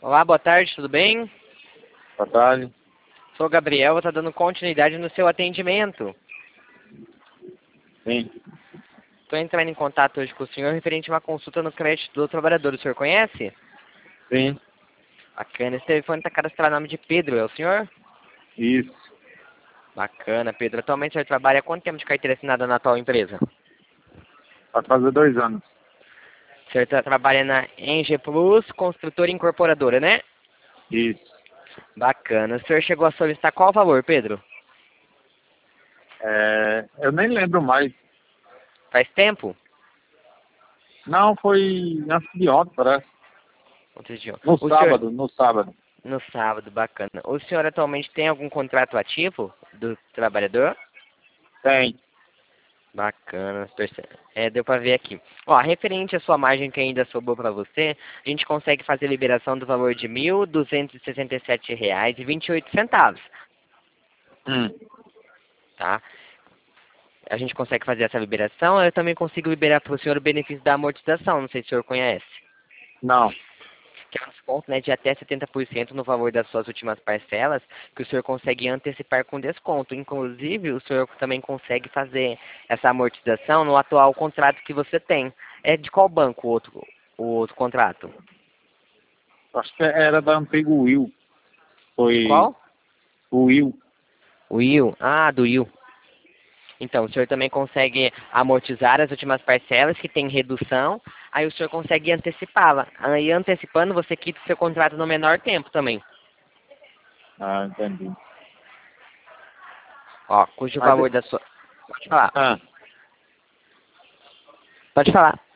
Olá, boa tarde, tudo bem? Boa tarde. Sou o Gabriel, vou estar dando continuidade no seu atendimento. Sim. Estou entrando em contato hoje com o senhor referente a uma consulta no crédito do trabalhador. O senhor conhece? Sim. Bacana. Esse telefone está cadastrado no nome de Pedro, é o senhor? Isso. Bacana, Pedro. Atualmente o senhor trabalha há quanto tempo de carteira assinada na atual empresa? Vai fazer 2 anos. O senhor trabalha na Eng Plus, construtora e incorporadora, né? Isso. Bacana. O senhor chegou a solicitar qual valor, Pedro? Eu nem lembro mais. Faz tempo? Não, foi antes de ontem, parece. Outro dia. No O senhor... sábado, no sábado. No sábado, bacana. O senhor atualmente tem algum contrato ativo do trabalhador? Tem. Bacana, deu pra ver aqui. Ó, referente à sua margem que ainda sobrou pra você, a gente consegue fazer a liberação do valor de R$ 1.267,28, tá? A gente consegue fazer essa liberação, eu também consigo liberar para o senhor o benefício da amortização, não sei se o senhor conhece. Não. Que é um desconto, né, de até 70% no valor das suas últimas parcelas, que o senhor consegue antecipar com desconto. Inclusive, o senhor também consegue fazer essa amortização no atual contrato que você tem. É de qual banco o outro contrato? Acho que era da antigo Will. De Foi qual? o Will. O Will. Ah, do Will. Então, o senhor também consegue amortizar as últimas parcelas, que tem redução, aí o senhor consegue antecipá-la. Aí, antecipando, você quita o seu contrato no menor tempo também. Ah, entendi. Ó, cujo Mas, valor da sua... Pode falar. ah, Pode falar.